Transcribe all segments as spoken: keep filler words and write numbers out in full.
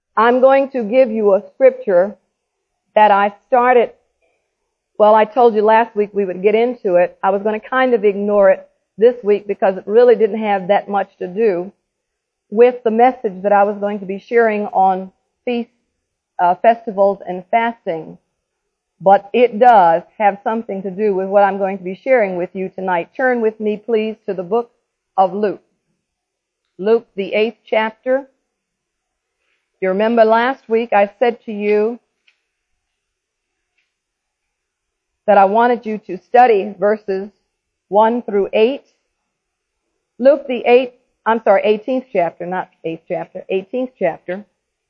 I'm going to give you a scripture that I started, well, I told you last week we would get into it. I was going to kind of ignore it this week because it really didn't have that much to do with the message that I was going to be sharing on feasts, uh, festivals, and fasting. But it does have something to do with what I'm going to be sharing with you tonight. Turn with me, please, to the book of Luke. Luke, the eighth chapter. You remember last week I said to you that I wanted you to study verses one through eight. Luke, the eighth, I'm sorry, eighteenth chapter, not eighth chapter, eighteenth chapter.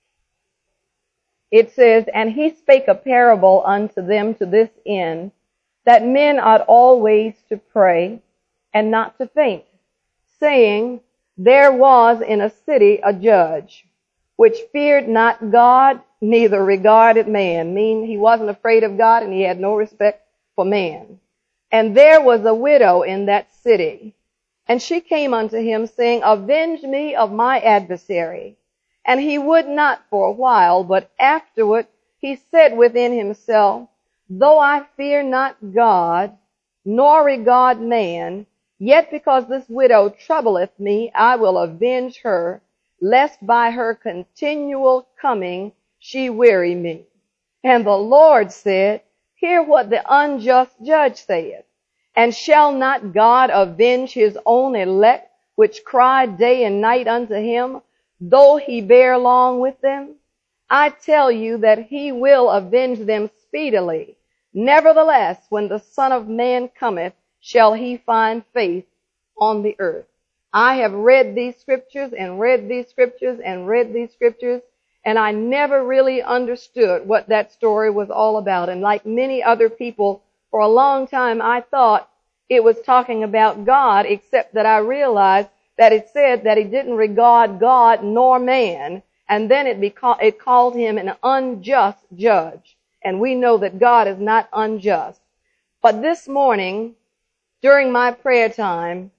It says, "And he spake a parable unto them to this end, that men ought always to pray and not to faint, saying, There was in a city a judge, which feared not God, neither regarded man." Meaning he wasn't afraid of God and he had no respect for man. "And there was a widow in that city, and she came unto him, saying, Avenge me of my adversary. And he would not for a while, but afterward he said within himself, Though I fear not God, nor regard man, yet because this widow troubleth me, I will avenge her, lest by her continual coming she weary me. And the Lord said, Hear what the unjust judge saith. And shall not God avenge his own elect, which cry day and night unto him, though he bear long with them? I tell you that he will avenge them speedily. Nevertheless, when the Son of Man cometh, shall he find faith on the earth?" I have read these scriptures and read these scriptures and read these scriptures, and I never really understood what that story was all about. And like many other people, for a long time I thought it was talking about God, except that I realized that it said that he didn't regard God nor man, and then it, beca- it called him an unjust judge. And we know that God is not unjust. But this morning, during my prayer time,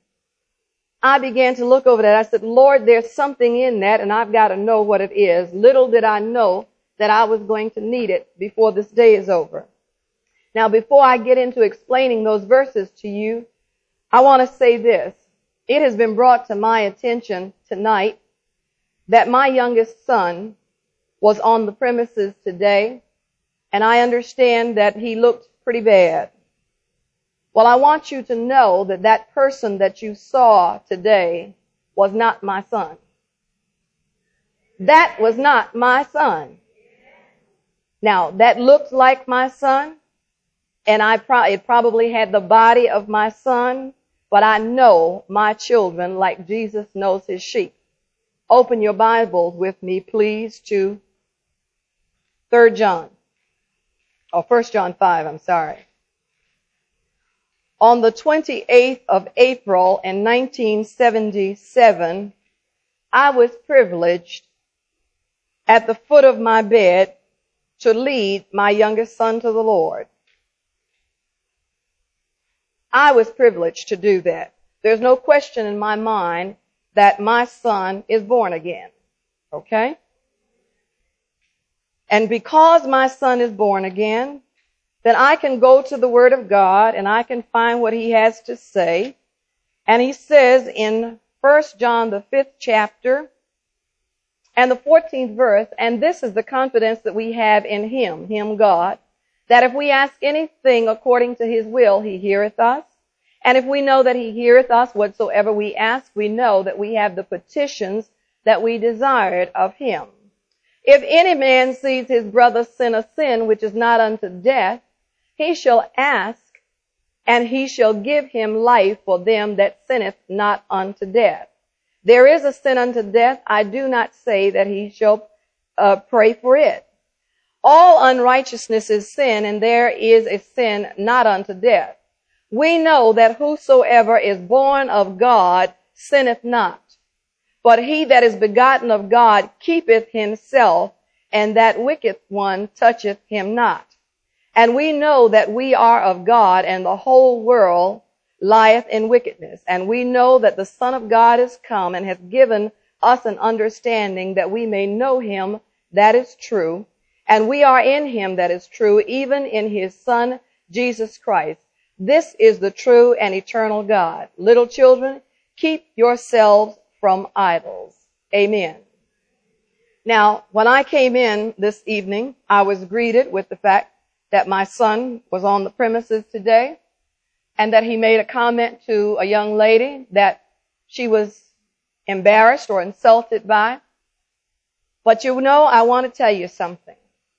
I began to look over that. I said, Lord, there's something in that, and I've got to know what it is. Little did I know that I was going to need it before this day is over. Now, before I get into explaining those verses to you, I want to say this. It has been brought to my attention tonight that my youngest son was on the premises today, and I understand that he looked pretty bad. Well, I want you to know that that person that you saw today was not my son. That was not my son. Now, that looked like my son, and I pro- it probably had the body of my son, but I know my children like Jesus knows his sheep. Open your Bibles with me, please, to Third John, or First John five, I'm sorry. On the twenty-eighth of April in nineteen seventy-seven, I was privileged at the foot of my bed to lead my youngest son to the Lord. I was privileged to do that. There's no question in my mind that my son is born again. Okay? And because my son is born again, then I can go to the Word of God and I can find what he has to say. And he says in First John, the fifth chapter, and the fourteenth verse, and this is the confidence that we have in him, him God, that if we ask anything according to his will, he heareth us. And if we know that he heareth us whatsoever we ask, we know that we have the petitions that we desired of him. If any man sees his brother sin a sin which is not unto death, he shall ask, and he shall give him life for them that sinneth not unto death. There is a sin unto death. I do not say that he shall uh, pray for it. All unrighteousness is sin, and there is a sin not unto death. We know that whosoever is born of God sinneth not. But he that is begotten of God keepeth himself, and that wicked one toucheth him not. And we know that we are of God, and the whole world lieth in wickedness. And we know that the Son of God is come and hath given us an understanding that we may know him that is true, and we are in him that is true, even in his Son, Jesus Christ. This is the true and eternal God. Little children, keep yourselves from idols. Amen. Now, when I came in this evening, I was greeted with the fact that my son was on the premises today and that he made a comment to a young lady that she was embarrassed or insulted by. But you know, I want to tell you something.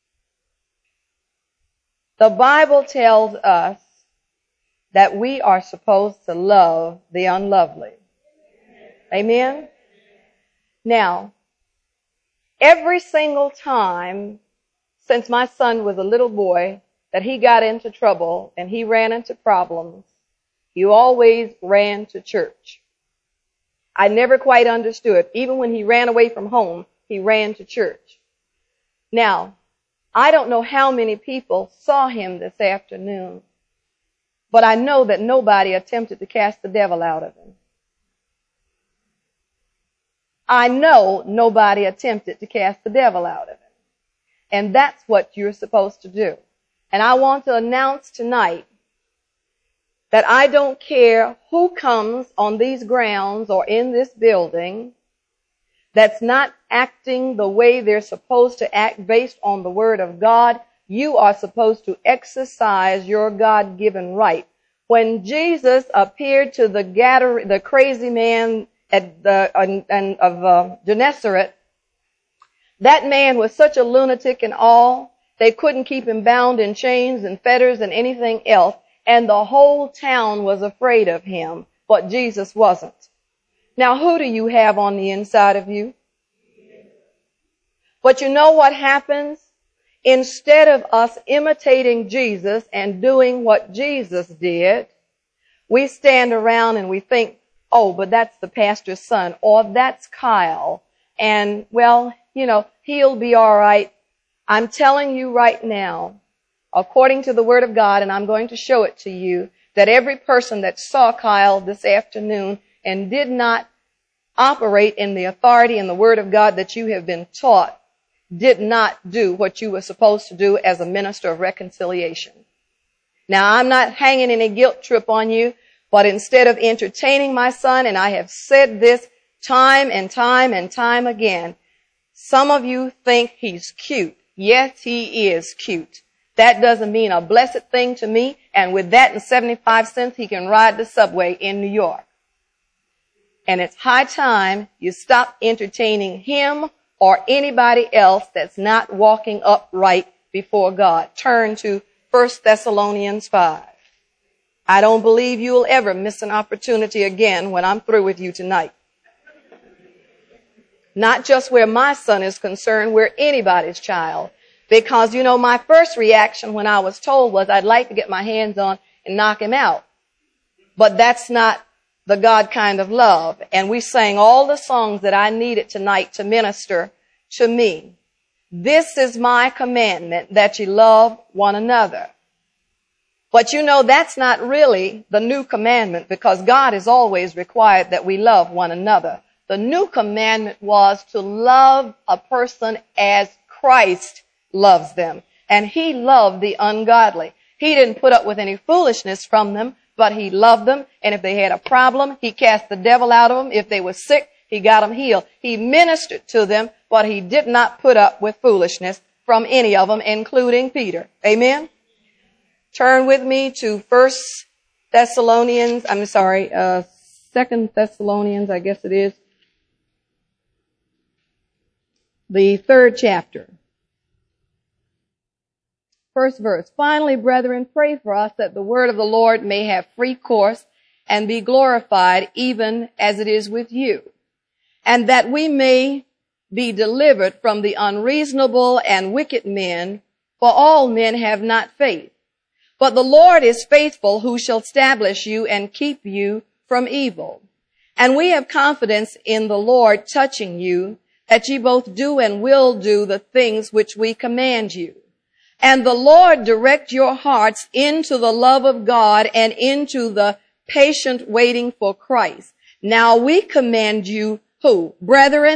The Bible tells us that we are supposed to love the unlovely. Amen? Now, every single time since my son was a little boy that he got into trouble and he ran into problems, he always ran to church. I never quite understood. Even when he ran away from home, he ran to church. Now, I don't know how many people saw him this afternoon, but I know that nobody attempted to cast the devil out of him. I know nobody attempted to cast the devil out of him. And that's what you're supposed to do. And I want to announce tonight that I don't care who comes on these grounds or in this building that's not acting the way they're supposed to act based on the Word of God. You are supposed to exercise your God-given right. When Jesus appeared to the Gadar- the crazy man at the uh, and of uh, Gennesaret, that man was such a lunatic and all, they couldn't keep him bound in chains and fetters and anything else, and the whole town was afraid of him, but Jesus wasn't. Now, who do you have on the inside of you? But you know what happens? Instead of us imitating Jesus and doing what Jesus did, we stand around and we think, oh, but that's the pastor's son, or that's Kyle, and, well, you know, he'll be all right. I'm telling you right now, according to the Word of God, and I'm going to show it to you, that every person that saw Kyle this afternoon and did not operate in the authority and the Word of God that you have been taught did not do what you were supposed to do as a minister of reconciliation. Now, I'm not hanging any guilt trip on you, but instead of entertaining my son, and I have said this time and time and time again, some of you think he's cute. Yes, he is cute. That doesn't mean a blessed thing to me, and with that and seventy-five cents, he can ride the subway in New York. And it's high time you stop entertaining him or anybody else that's not walking upright before God. Turn to First Thessalonians five. I don't believe you'll ever miss an opportunity again when I'm through with you tonight. Not just where my son is concerned, where anybody's child. Because, you know, my first reaction when I was told was I'd like to get my hands on and knock him out. But that's not the God kind of love. And we sang all the songs that I needed tonight to minister to me. This is my commandment, that you love one another. But you know, that's not really the new commandment, because God has always required that we love one another. The new commandment was to love a person as Christ loves them. And he loved the ungodly. He didn't put up with any foolishness from them, but he loved them. And if they had a problem, he cast the devil out of them. If they were sick, he got them healed. He ministered to them, but he did not put up with foolishness from any of them, including Peter. Amen? Turn with me to First Thessalonians, I'm sorry, uh, Second Thessalonians, I guess it is. The third chapter. First verse. Finally, brethren, pray for us that the word of the Lord may have free course and be glorified, even as it is with you, and that we may be delivered from the unreasonable and wicked men, for all men have not faith. But the Lord is faithful, who shall establish you and keep you from evil. And we have confidence in the Lord touching you, that ye both do and will do the things which we command you. And the Lord direct your hearts into the love of God and into the patient waiting for Christ. Now we command you, who? Brethren,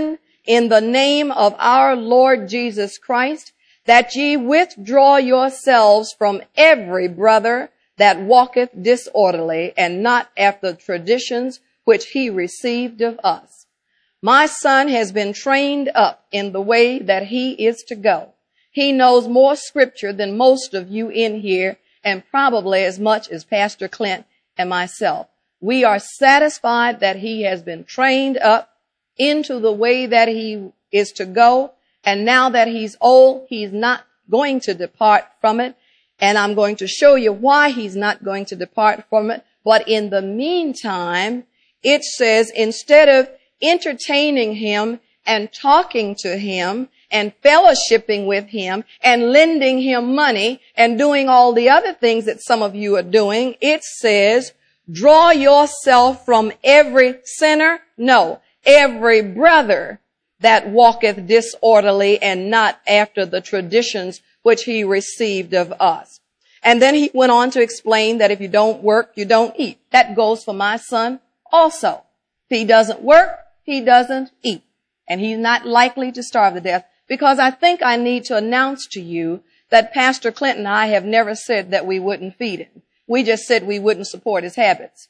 in the name of our Lord Jesus Christ, that ye withdraw yourselves from every brother that walketh disorderly, and not after traditions which he received of us. My son has been trained up in the way that he is to go. He knows more scripture than most of you in here, and probably as much as Pastor Clint and myself. We are satisfied that he has been trained up into the way that he is to go, and now that he's old, he's not going to depart from it, and I'm going to show you why he's not going to depart from it. But in the meantime, it says, instead of entertaining him and talking to him and fellowshipping with him and lending him money and doing all the other things that some of you are doing, it says, draw yourself from every sinner, no, every brother that walketh disorderly, and not after the traditions which he received of us. And then he went on to explain that if you don't work, you don't eat. That goes for my son also. If he doesn't work, he doesn't eat. And he's not likely to starve to death, because I think I need to announce to you that Pastor Clint and I have never said that we wouldn't feed him. We just said we wouldn't support his habits.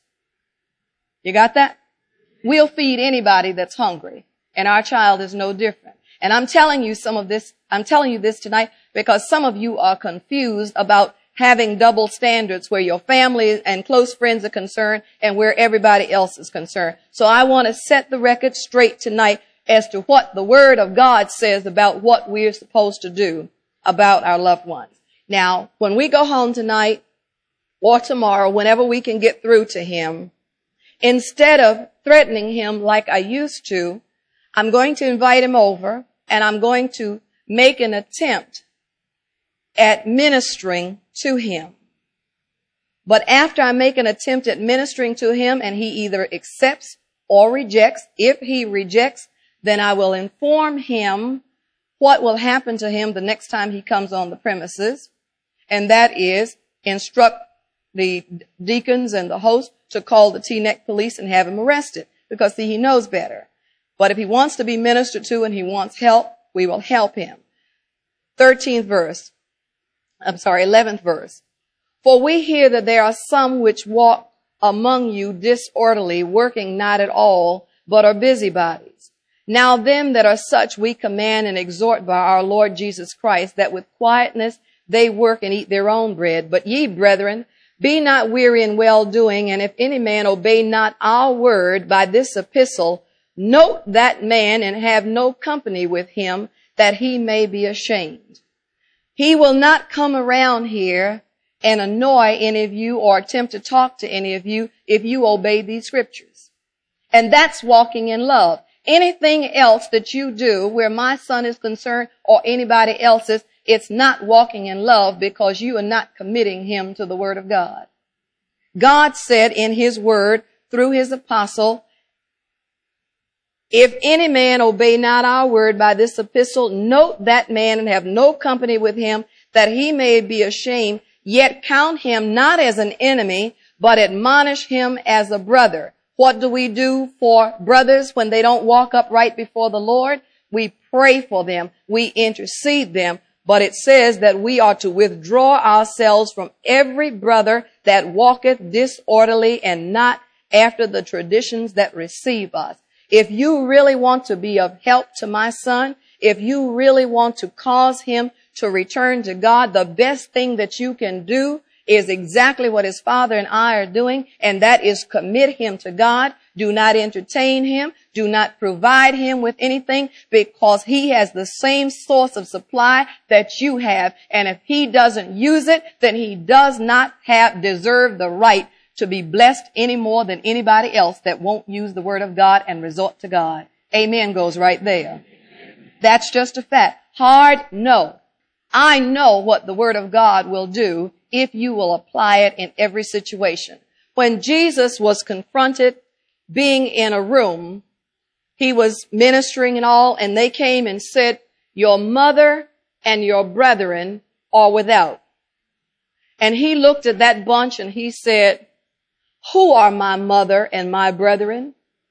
You got that? We'll feed anybody that's hungry, and our child is no different. And I'm telling you some of this, I'm telling you this tonight because some of you are confused about having double standards where your family and close friends are concerned and where everybody else is concerned. So I want to set the record straight tonight as to what the Word of God says about what we're supposed to do about our loved ones. Now, when we go home tonight or tomorrow, whenever we can get through to him, instead of threatening him like I used to, I'm going to invite him over, and I'm going to make an attempt at ministering to him. But after I make an attempt at ministering to him and he either accepts or rejects, if he rejects, then I will inform him what will happen to him the next time he comes on the premises, and that is instruct the deacons and the host to call the Teaneck police and have him arrested, because see, he knows better. But if he wants to be ministered to and he wants help, we will help him. thirteenth verse. I'm sorry, eleventh verse. For we hear that there are some which walk among you disorderly, working not at all, but are busybodies. Now them that are such we command and exhort by our Lord Jesus Christ, that with quietness they work and eat their own bread. But ye, brethren, be not weary in well-doing, and if any man obey not our word by this epistle, note that man and have no company with him, that he may be ashamed. He will not come around here and annoy any of you or attempt to talk to any of you if you obey these scriptures. And that's walking in love. Anything else that you do where my son is concerned or anybody else's, it's not walking in love, because you are not committing him to the Word of God. God said in His Word through His apostle, if any man obey not our word by this epistle, note that man and have no company with him, that he may be ashamed, yet count him not as an enemy, but admonish him as a brother. What do we do for brothers when they don't walk upright before the Lord? We pray for them. We intercede them. But it says that we are to withdraw ourselves from every brother that walketh disorderly, and not after the traditions that receive us. If you really want to be of help to my son, if you really want to cause him to return to God, the best thing that you can do is exactly what his father and I are doing, and that is commit him to God. Do not entertain him. Do not provide him with anything, because he has the same source of supply that you have. And if he doesn't use it, then he does not have deserve the right to be blessed any more than anybody else that won't use the Word of God and resort to God. Amen goes right there. That's just a fact. Hard? No. I know what the Word of God will do if you will apply it in every situation. When Jesus was confronted being in a room, he was ministering and all, and they came and said, your mother and your brethren are without. And he looked at that bunch and he said, who are my mother and my brethren?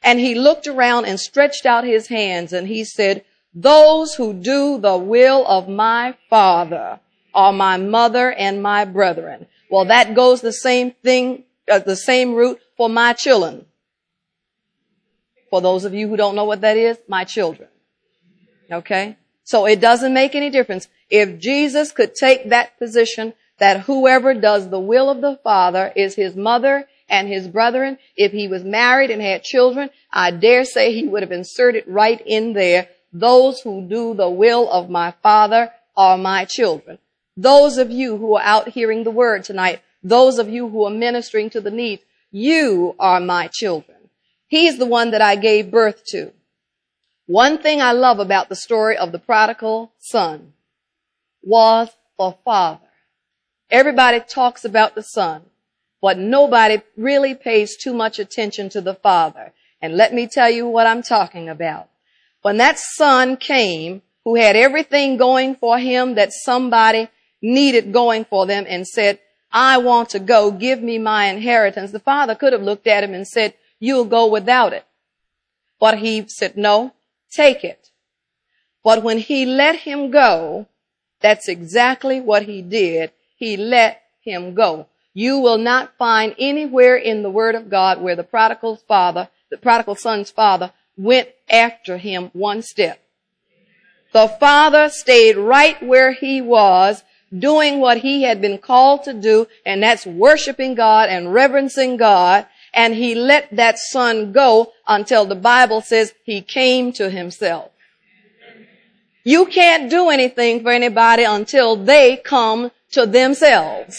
And he looked around and stretched out his hands and he said, those who do the will of my Father are my mother and my brethren. Well, that goes the same thing, uh, the same route for my children. For those of you who don't know what that is, my children. Okay? So it doesn't make any difference. If Jesus could take that position that whoever does the will of the Father is his mother and his brethren, if he was married and had children, I dare say he would have inserted right in there, those who do the will of my Father are my children. Those of you who are out hearing the word tonight, those of you who are ministering to the needs, you are my children. He's the one that I gave birth to. One thing I love about the story of the prodigal son was the father. Everybody talks about the son, but nobody really pays too much attention to the father. And let me tell you what I'm talking about. When that son came, who had everything going for him that somebody needed going for them and said, I want to go, give me my inheritance, the father could have looked at him and said, you'll go without it. But he said, no, take it. But when he let him go, that's exactly what he did. He let him go. You will not find anywhere in the Word of God where the prodigal's father, the prodigal son's father, went after him one step. The father stayed right where he was, doing what he had been called to do, and that's worshiping God and reverencing God. And he let that son go until the Bible says he came to himself. You can't do anything for anybody until they come to themselves.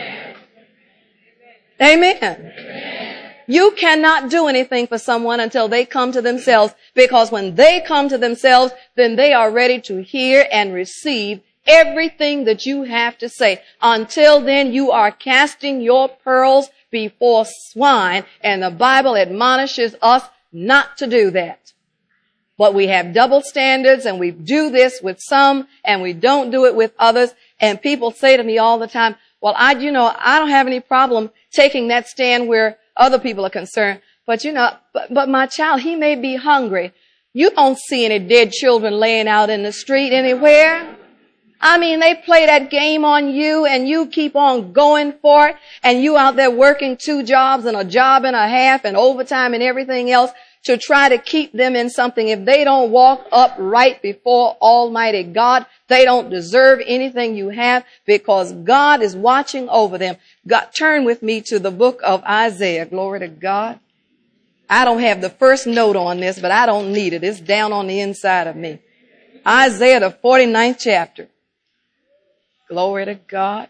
Amen. Amen. You cannot do anything for someone until they come to themselves, because when they come to themselves, then they are ready to hear and receive everything that you have to say. Until then, you are casting your pearls before swine, and the Bible admonishes us not to do that. But we have double standards, and we do this with some, and we don't do it with others. And people say to me all the time, well, I, you know, I don't have any problem taking that stand where other people are concerned. But, you know, but, but my child, he may be hungry. You don't see any dead children laying out in the street anywhere. I mean, they play that game on you and you keep on going for it, and you out there working two jobs and a job and a half and overtime and everything else to try to keep them in something. If they don't walk up right before Almighty God, they don't deserve anything you have, because God is watching over them. God, turn with me to the book of Isaiah. Glory to God. I don't have the first note on this, but I don't need it. It's down on the inside of me. Isaiah, the forty-ninth chapter. Glory to God.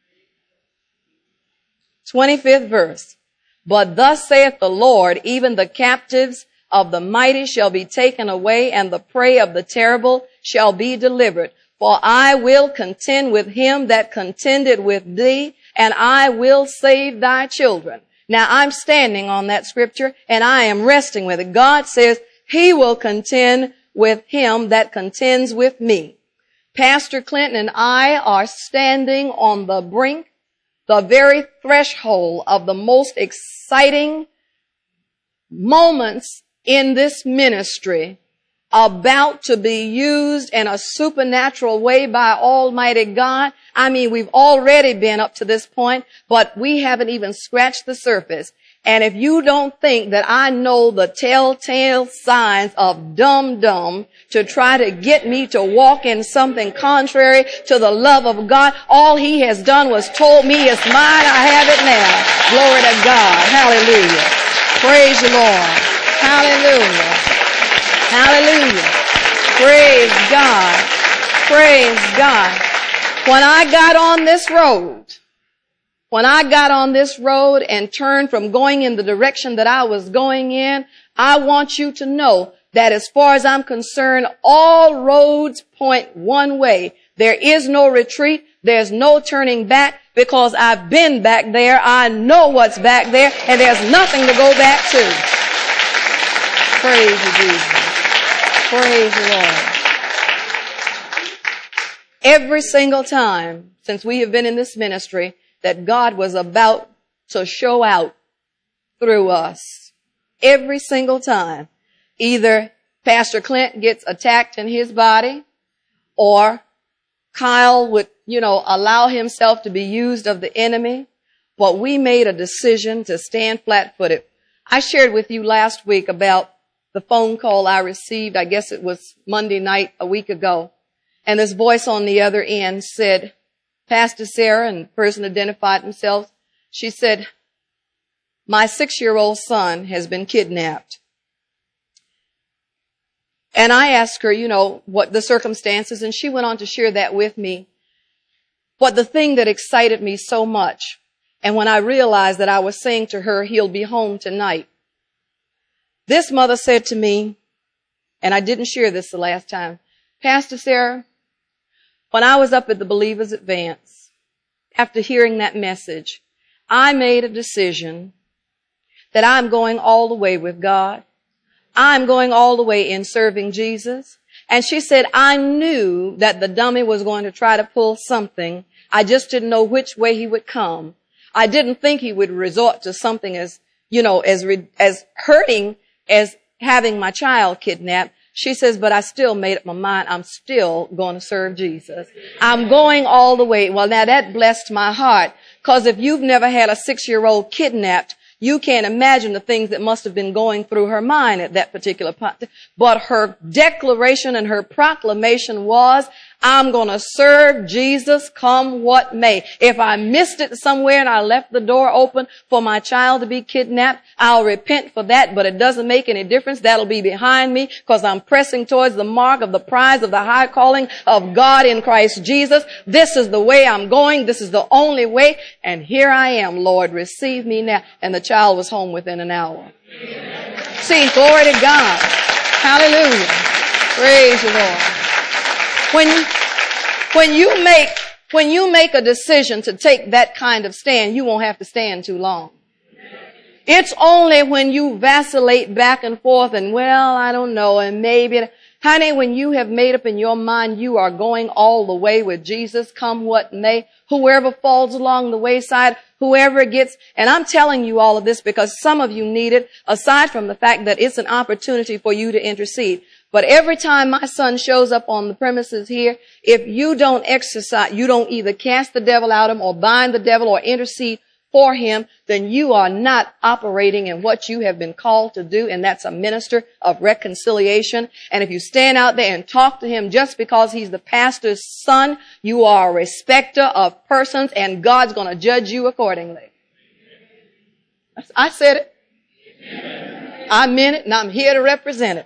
twenty-fifth verse. But thus saith the Lord, even the captives of the mighty shall be taken away, and the prey of the terrible shall be delivered. For I will contend with him that contended with thee, and I will save thy children. Now I'm standing on that scripture, and I am resting with it. God says he will contend with him that contends with me. Pastor Clinton and I are standing on the brink, the very threshold of the most exciting moments in this ministry, about to be used in a supernatural way by Almighty God. I mean, we've already been up to this point, but we haven't even scratched the surface. And if you don't think that I know the telltale signs of dumb-dumb to try to get me to walk in something contrary to the love of God, all he has done was told me it's mine, I have it now. Glory to God. Hallelujah. Praise the Lord. Hallelujah. Hallelujah. Praise God. Praise God. When I got on this road, when I got on this road and turned from going in the direction that I was going in, I want you to know that as far as I'm concerned, all roads point one way. There is no retreat. There's no turning back, because I've been back there. I know what's back there, and there's nothing to go back to. Praise you, Jesus. Praise the Lord. Every single time since we have been in this ministry that God was about to show out through us, every single time. Either Pastor Clint gets attacked in his body, or Kyle would, you know, allow himself to be used of the enemy. But we made a decision to stand flat-footed. I shared with you last week about the phone call I received, I guess it was Monday night a week ago. And this voice on the other end said, Pastor Sarah, and the person identified themselves. She said, my six-year-old son has been kidnapped. And I asked her, you know, what the circumstances, and she went on to share that with me. But the thing that excited me so much, and when I realized that I was saying to her, he'll be home tonight, this mother said to me, and I didn't share this the last time, Pastor Sarah, when I was up at the Believers Advance, after hearing that message, I made a decision that I'm going all the way with God. I'm going all the way in serving Jesus. And she said, I knew that the dummy was going to try to pull something. I just didn't know which way he would come. I didn't think he would resort to something as, you know, as, as hurting as having my child kidnapped. She says, but I still made up my mind. I'm still going to serve Jesus. I'm going all the way. Well, now that blessed my heart, because if you've never had a six-year-old kidnapped, you can't imagine the things that must have been going through her mind at that particular point. But her declaration and her proclamation was, I'm going to serve Jesus come what may. If I missed it somewhere and I left the door open for my child to be kidnapped, I'll repent for that, but it doesn't make any difference. That'll be behind me because I'm pressing towards the mark of the prize of the high calling of God in Christ Jesus. This is the way I'm going. This is the only way. And here I am, Lord, receive me now. And the child was home within an hour. Amen. See, glory to God. Hallelujah. Praise the Lord. When, when you make, when you make a decision to take that kind of stand, you won't have to stand too long. It's only when you vacillate back and forth and, well, I don't know, and maybe, honey, when you have made up in your mind you are going all the way with Jesus, come what may, whoever falls along the wayside, whoever gets, and I'm telling you all of this because some of you need it, aside from the fact that it's an opportunity for you to intercede. But every time my son shows up on the premises here, if you don't exercise, you don't either cast the devil out of him or bind the devil or intercede for him, then you are not operating in what you have been called to do, and that's a minister of reconciliation. And if you stand out there and talk to him just because he's the pastor's son, you are a respecter of persons, and God's going to judge you accordingly. I said it. I meant it, and I'm here to represent it.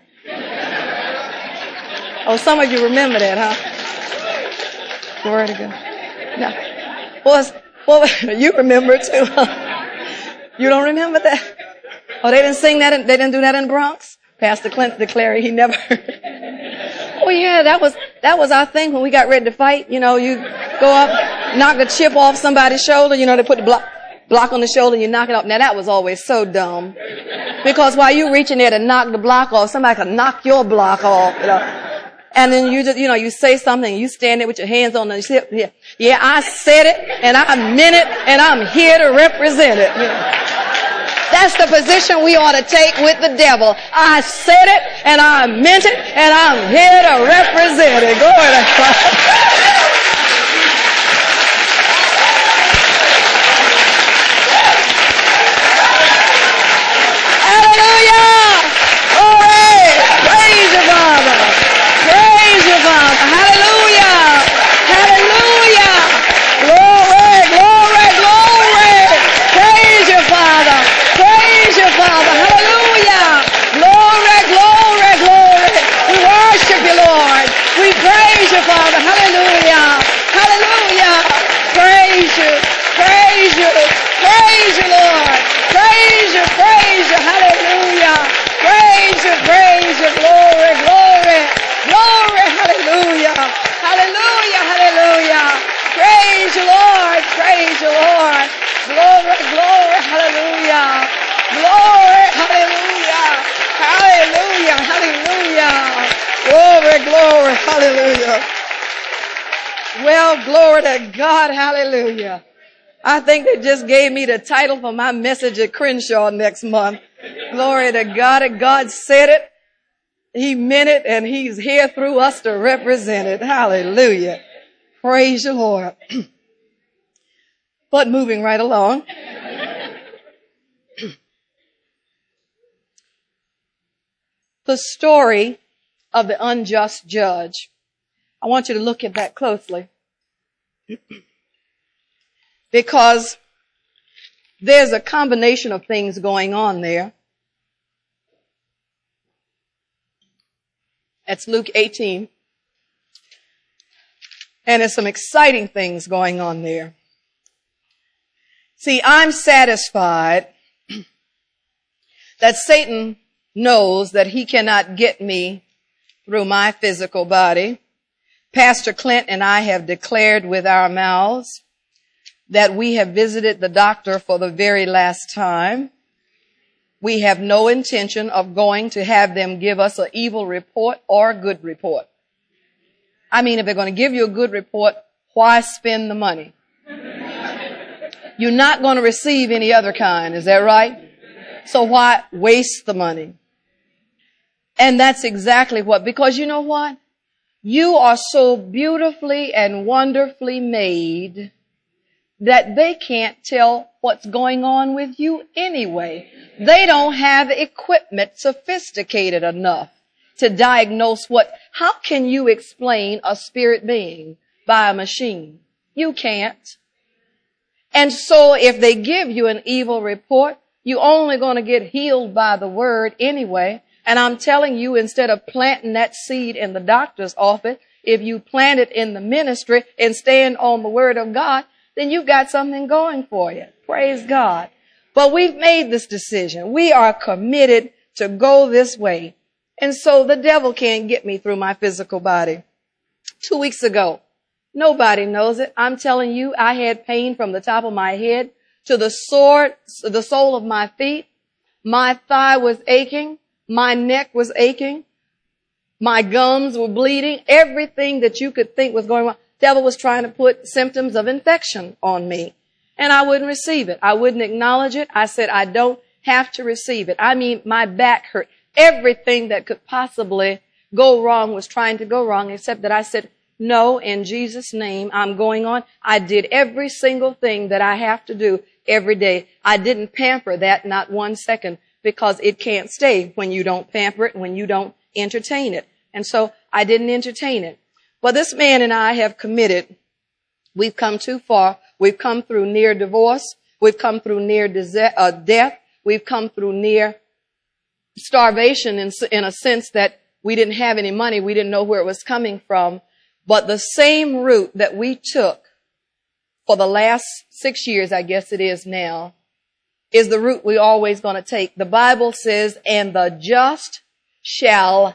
Oh, some of you remember that, huh? Glory to God. Yeah. Well, well, you remember it too. Huh? You don't remember that? Oh, they didn't sing that. In, they didn't do that in the Bronx. Pastor Clint declared he never heard. Oh yeah, that was that was our thing when we got ready to fight. You know, you go up, knock a chip off somebody's shoulder. You know, they put the block block on the shoulder and you knock it off. Now that was always so dumb, because while you reaching there to knock the block off, somebody could knock your block off. You know. And then you just, you know, you say something, you stand there with your hands on the hip. Yeah, yeah, I said it, and I meant it, and I'm here to represent it. You know. That's the position we ought to take with the devil. I said it, and I meant it, and I'm here to represent it. Glory to God. Hallelujah! Hallelujah! Glory, glory, glory! Praise you, Father! Praise you, Father! Hallelujah! Glory, glory, glory! We worship you, Lord! We praise you, Father! Hallelujah! Hallelujah! Praise you! Praise you! Praise you, Lord! Praise you! Praise you! Hallelujah! Praise you! Praise you! Glory, glory! Glory, hallelujah, hallelujah, hallelujah. Praise you, Lord, praise you, Lord. Glory, glory, hallelujah. Glory, hallelujah, hallelujah, hallelujah. Glory, glory, hallelujah. Well, glory to God, hallelujah. I think they just gave me the title for my message at Crenshaw next month. Glory to God. And God said it. He meant it, and he's here through us to represent it. Hallelujah. Praise the Lord. But moving right along. The story of the unjust judge. I want you to look at that closely. Because there's a combination of things going on there. That's Luke eighteen. And there's some exciting things going on there. See, I'm satisfied that Satan knows that he cannot get me through my physical body. Pastor Clint and I have declared with our mouths that we have visited the doctor for the very last time. We have no intention of going to have them give us an evil report or a good report. I mean, if they're going to give you a good report, why spend the money? You're not going to receive any other kind, is that right? So why waste the money? And that's exactly what, because you know what? You are so beautifully and wonderfully made that they can't tell what's going on with you anyway. They don't have equipment sophisticated enough to diagnose what. How can you explain a spirit being by a machine? You can't. And so if they give you an evil report, you're only going to get healed by the word anyway. And I'm telling you, instead of planting that seed in the doctor's office, if you plant it in the ministry and stand on the word of God, then you've got something going for you. Praise God. But we've made this decision. We are committed to go this way. And so the devil can't get me through my physical body. Two weeks ago, nobody knows it. I'm telling you, I had pain from the top of my head to the sore, the sole of my feet. My thigh was aching. My neck was aching. My gums were bleeding. Everything that you could think was going on. The devil was trying to put symptoms of infection on me. And I wouldn't receive it. I wouldn't acknowledge it. I said, I don't have to receive it. I mean, my back hurt. Everything that could possibly go wrong was trying to go wrong, except that I said, no, in Jesus' name, I'm going on. I did every single thing that I have to do every day. I didn't pamper that, not one second, because it can't stay when you don't pamper it, when you don't entertain it. And so I didn't entertain it. But this man and I have committed. We've come too far. We've come through near divorce. We've come through near death. We've come through near starvation in, in a sense that we didn't have any money. We didn't know where it was coming from. But the same route that we took for the last six years, I guess it is now, is the route we're always going to take. The Bible says, and the just shall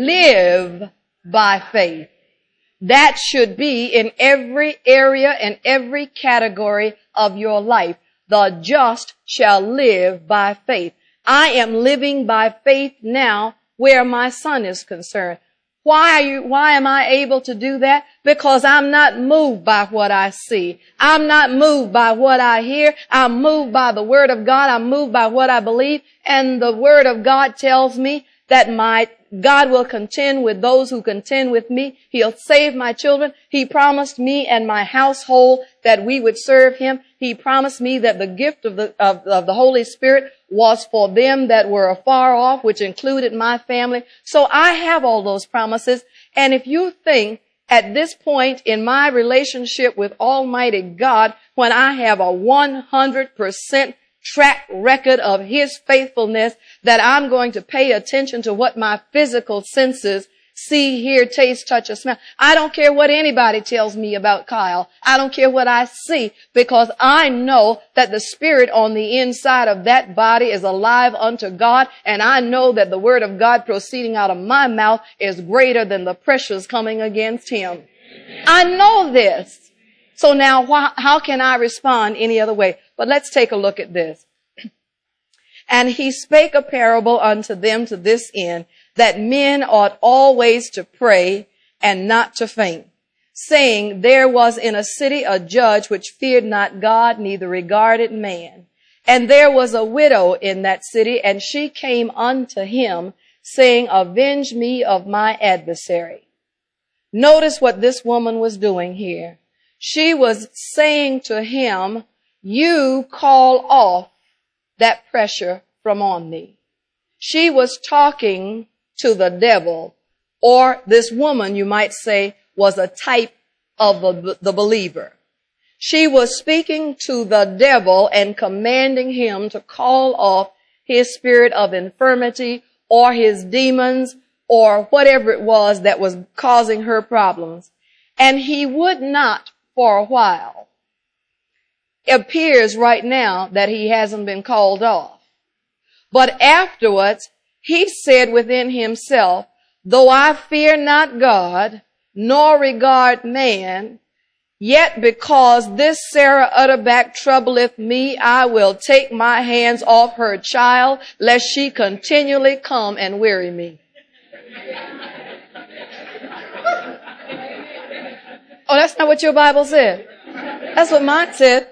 live by faith. That should be in every area and every category of your life. The just shall live by faith. I am living by faith now where my son is concerned. Why are you, why am I able to do that? Because I'm not moved by what I see. I'm not moved by what I hear. I'm moved by the word of God. I'm moved by what I believe. And the word of God tells me that my God will contend with those who contend with me. He'll save my children. He promised me and my household that we would serve him. He promised me that the gift of the, of, of the Holy Spirit was for them that were afar off, which included my family. So I have all those promises. And if you think at this point in my relationship with Almighty God, when I have a one hundred percent track record of his faithfulness, that I'm going to pay attention to what my physical senses see, hear, taste, touch, or smell. I don't care what anybody tells me about Kyle. I don't care what I see, because I know that the spirit on the inside of that body is alive unto God, and I know that the word of God proceeding out of my mouth is greater than the pressures coming against him. I know this. So now wh- how can I respond any other way? But let's take a look at this. And he spake a parable unto them to this end, that men ought always to pray and not to faint, saying, there was in a city a judge which feared not God, neither regarded man. And there was a widow in that city, and she came unto him, saying, avenge me of my adversary. Notice what this woman was doing here. She was saying to him, you call off that pressure from on me. She was talking to the devil, or this woman, you might say, was a type of the, the believer. She was speaking to the devil and commanding him to call off his spirit of infirmity or his demons or whatever it was that was causing her problems. And he would not for a while. It appears right now that he hasn't been called off. But afterwards, he said within himself, though I fear not God, nor regard man, yet because this Sarah Utterback troubleth me, I will take my hands off her child, lest she continually come and weary me. Oh, that's not what your Bible said. That's what mine said.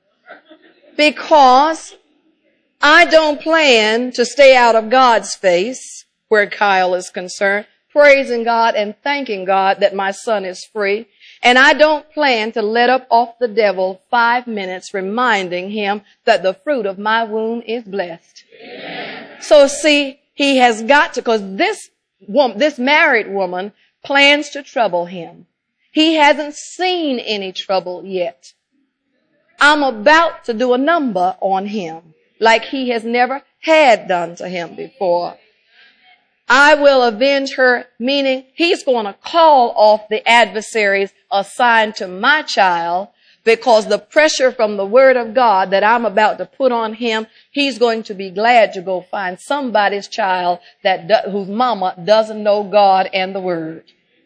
Because I don't plan to stay out of God's face where Kyle is concerned, praising God and thanking God that my son is free. And I don't plan to let up off the devil five minutes reminding him that the fruit of my womb is blessed. Amen. So see, he has got to, because this woman, this married woman plans to trouble him. He hasn't seen any trouble yet. I'm about to do a number on him like he has never had done to him before. I will avenge her, meaning he's going to call off the adversaries assigned to my child, because the pressure from the word of God that I'm about to put on him, he's going to be glad to go find somebody's child that do, whose mama doesn't know God and the word.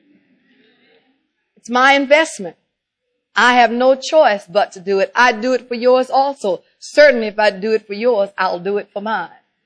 It's my investment. I have no choice but to do it. I do it for yours also. Certainly if I do it for yours, I'll do it for mine.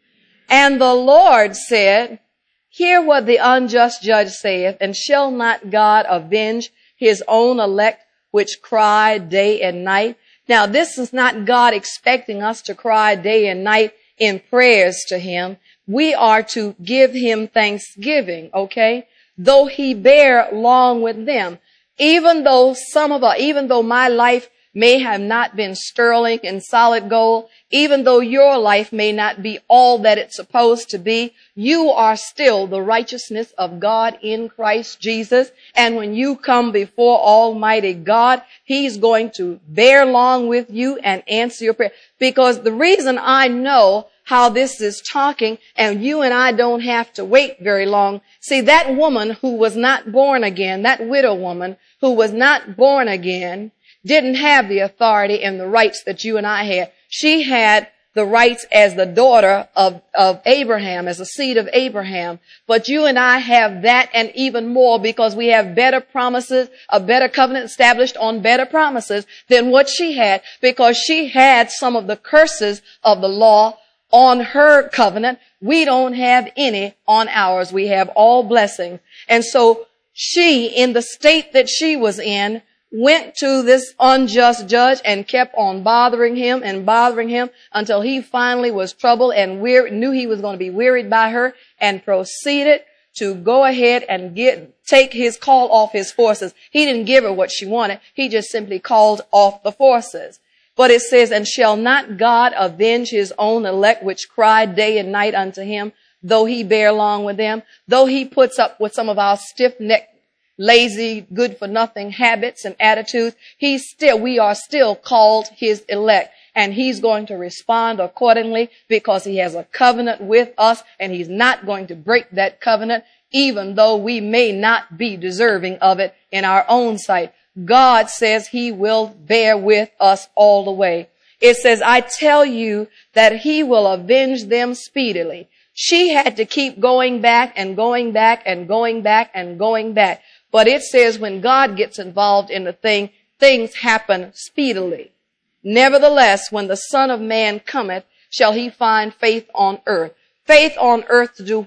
And the Lord said, hear what the unjust judge saith, and shall not God avenge his own elect which cry day and night? Now, this is not God expecting us to cry day and night in prayers to him. We are to give him thanksgiving, okay? Though he bear long with them. Even though some of us, even though my life may have not been sterling and solid gold, even though your life may not be all that it's supposed to be, you are still the righteousness of God in Christ Jesus. And when you come before Almighty God, he's going to bear long with you and answer your prayer. Because the reason I know how this is talking, and you and I don't have to wait very long. See, that woman who was not born again, that widow woman who was not born again, didn't have the authority and the rights that you and I had. She had the rights as the daughter of, of Abraham, as a seed of Abraham. But you and I have that and even more, because we have better promises, a better covenant established on better promises than what she had, because she had some of the curses of the law on her covenant. We don't have any on ours. We have all blessings. And so she, in the state that she was in, went to this unjust judge and kept on bothering him and bothering him until he finally was troubled and weary, knew he was going to be wearied by her, and proceeded to go ahead and get, take his call off his forces. He didn't give her what she wanted. He just simply called off the forces. But it says, and shall not God avenge his own elect which cry day and night unto him, though he bear long with them? Though he puts up with some of our stiff-necked, lazy, good-for-nothing habits and attitudes, he's still, we are still called his elect. And he's going to respond accordingly, because he has a covenant with us, and he's not going to break that covenant, even though we may not be deserving of it in our own sight. God says he will bear with us all the way. It says, I tell you that he will avenge them speedily. She had to keep going back and going back and going back and going back. But it says when God gets involved in the thing, things happen speedily. Nevertheless, when the Son of Man cometh, shall he find faith on earth. Faith on earth to do what?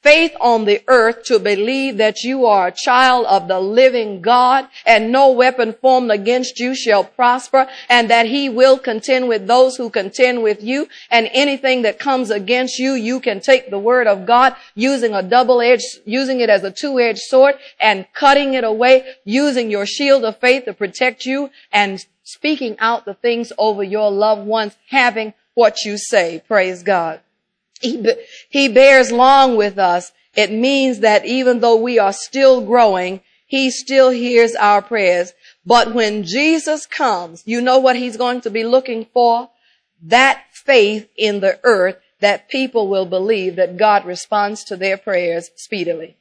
faith on the earth to believe that you are a child of the living God and no weapon formed against you shall prosper, and that he will contend with those who contend with you, and anything that comes against you, you can take the word of God using a double-edged, using it as a two-edged sword and cutting it away, using your shield of faith to protect you and speaking out the things over your loved ones, having what you say. Praise God. He, he bears long with us. It means that even though we are still growing, he still hears our prayers. But when Jesus comes, you know what he's going to be looking for? That faith in the earth that people will believe that God responds to their prayers speedily.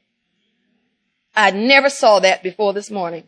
I never saw that before this morning.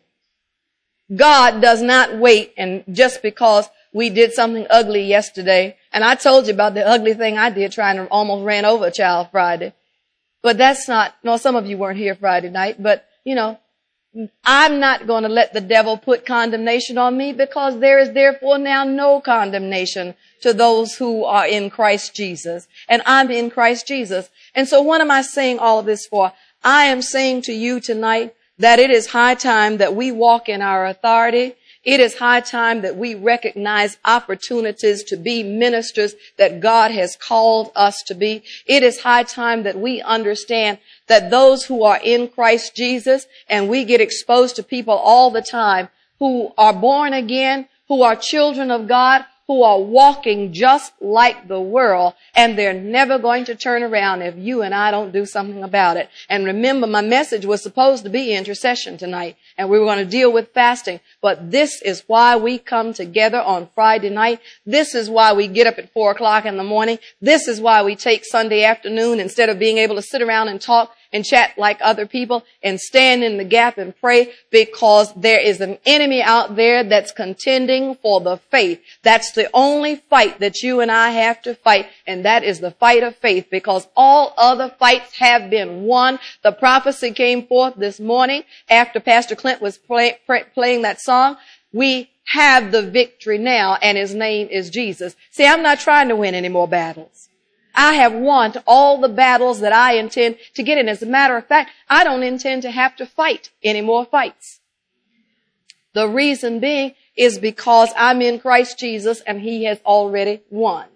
God does not wait, and just because we did something ugly yesterday, and I told you about the ugly thing I did trying to almost ran over a child Friday. But that's not, no, some of you weren't here Friday night, but, you know, I'm not going to let the devil put condemnation on me, because there is therefore now no condemnation to those who are in Christ Jesus. And I'm in Christ Jesus. And so what am I saying all of this for? I am saying to you tonight that it is high time that we walk in our authority. It is high time that we recognize opportunities to be ministers that God has called us to be. It is high time that we understand that those who are in Christ Jesus, and we get exposed to people all the time who are born again, who are children of God, who are walking just like the world, and they're never going to turn around if you and I don't do something about it. And remember, my message was supposed to be intercession tonight, and we were going to deal with fasting. But this is why we come together on Friday night. This is why we get up at four o'clock in the morning. This is why we take Sunday afternoon instead of being able to sit around and talk and chat like other people and stand in the gap and pray, because there is an enemy out there that's contending for the faith. That's the only fight that you and I have to fight, and that is the fight of faith, because all other fights have been won. The prophecy came forth this morning after Pastor Clint was play, play, playing that song. We have the victory now, and his name is Jesus. See, I'm not trying to win any more battles. I have won all the battles that I intend to get in. As a matter of fact, I don't intend to have to fight any more fights. The reason being is because I'm in Christ Jesus and he has already won.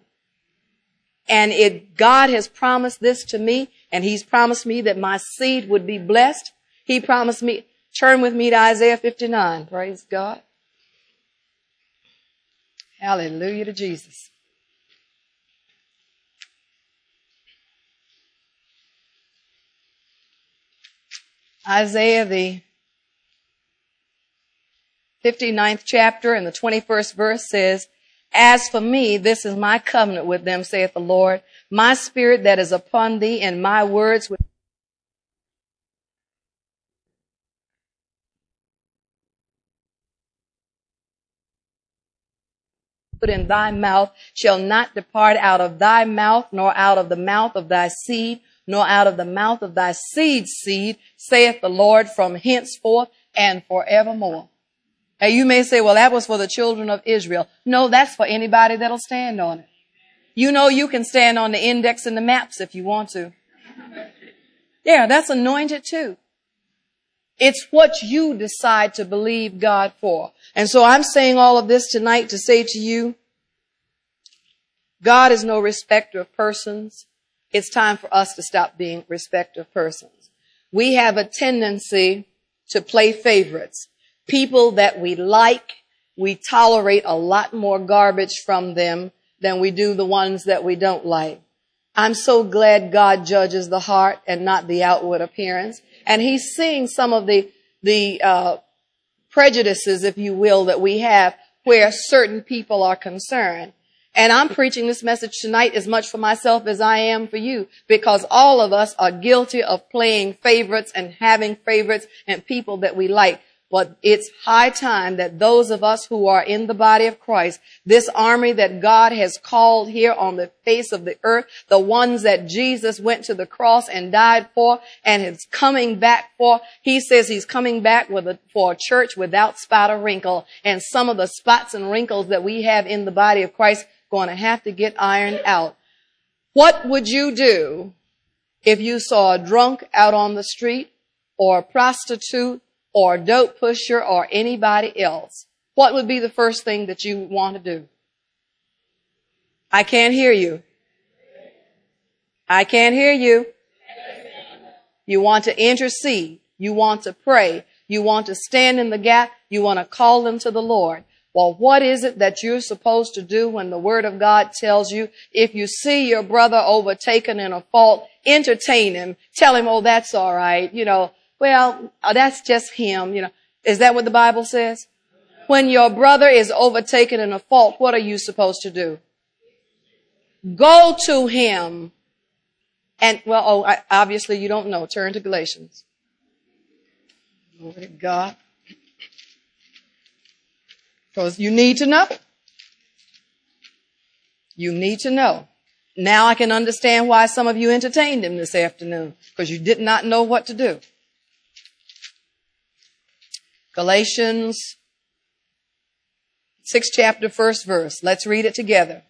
And it, God has promised this to me, and he's promised me that my seed would be blessed. He promised me, turn with me to Isaiah fifty-nine. Praise God. Hallelujah to Jesus. Isaiah, the fifty-ninth chapter and the twenty-first verse says, "As for me, this is my covenant with them, saith the Lord. My spirit that is upon thee, and my words with put in thy mouth shall not depart out of thy mouth, nor out of the mouth of thy seed, nor out of the mouth of thy seed's seed, saith the Lord, from henceforth and forevermore." Now you may say, well, that was for the children of Israel. No, that's for anybody that'll stand on it. You know you can stand on the index and the maps if you want to. Yeah, that's anointed too. It's what you decide to believe God for. And so I'm saying all of this tonight to say to you, God is no respecter of persons. It's time for us to stop being respecter of persons. We have a tendency to play favorites. People that we like, we tolerate a lot more garbage from them than we do the ones that we don't like. I'm so glad God judges the heart and not the outward appearance. And he's seeing some of the, the, uh, prejudices, if you will, that we have where certain people are concerned. And I'm preaching this message tonight as much for myself as I am for you, because all of us are guilty of playing favorites and having favorites and people that we like. But it's high time that those of us who are in the body of Christ, this army that God has called here on the face of the earth, the ones that Jesus went to the cross and died for and is coming back for, he says he's coming back with a, for a church without spot or wrinkle. And some of the spots and wrinkles that we have in the body of Christ going to have to get ironed out. What would you do If you saw a drunk out on the street, or a prostitute, or a dope pusher, or anybody else, what would be the first thing that you would want to do? I can't hear you. I can't hear you. You want to intercede. You want to pray. You want to stand in the gap. You want to call them to the Lord. Well, what is it that you're supposed to do when the Word of God tells you, if you see your brother overtaken in a fault, entertain him. Tell him, oh, that's all right. You know, well, that's just him. You know, is that what the Bible says? When your brother is overtaken in a fault, what are you supposed to do? Go to him. And, well, oh, I, obviously you don't know. Turn to Galatians. Glory to God. Because you need to know. You need to know. Now I can understand why some of you entertained him this afternoon, because you did not know what to do. Galatians sixth chapter, first verse. Let's read it together.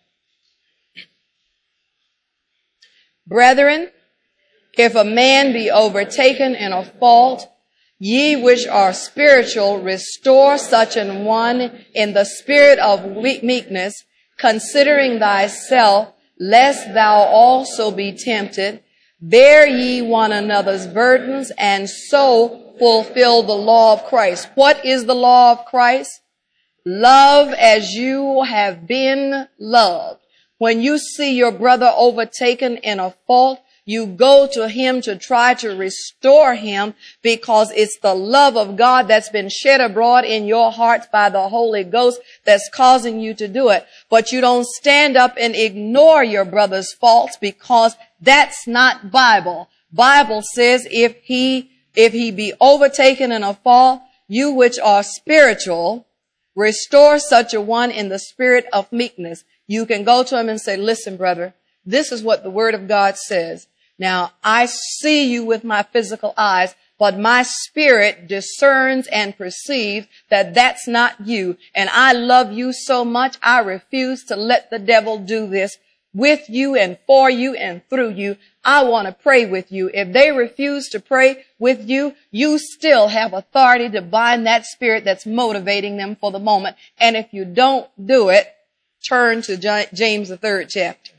Brethren, if a man be overtaken in a fault, ye which are spiritual, restore such an one in the spirit of meekness, considering thyself, lest thou also be tempted. Bear ye one another's burdens, and so fulfill the law of Christ. What is the law of Christ? Love as you have been loved. When you see your brother overtaken in a fault, you go to him to try to restore him, because it's the love of God that's been shed abroad in your hearts by the Holy Ghost that's causing you to do it. But you don't stand up and ignore your brother's faults, because that's not Bible. Bible says if he, if he be overtaken in a fault, you which are spiritual, restore such a one in the spirit of meekness. You can go to him and say, listen, brother, this is what the Word of God says. Now, I see you with my physical eyes, but my spirit discerns and perceives that that's not you. And I love you so much, I refuse to let the devil do this with you and for you and through you. I want to pray with you. If they refuse to pray with you, you still have authority to bind that spirit that's motivating them for the moment. And if you don't do it, turn to James, the third chapter.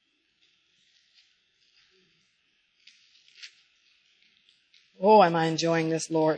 Oh, am I enjoying this, Lord?